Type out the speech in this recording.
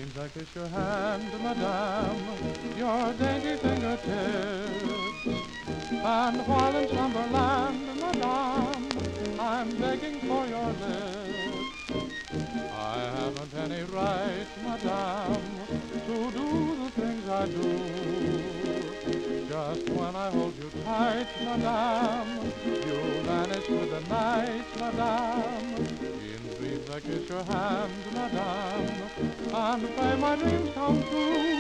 dreams I kiss your hand, madame, your dainty fingertips. And while in slumberland, madame, I'm begging for your lips. I haven't any right, madame, to do the things I do. Just when I hold you tight, madame, you vanish with the night, madame. In dreams I kiss your hand, madame, and pray my dreams come true.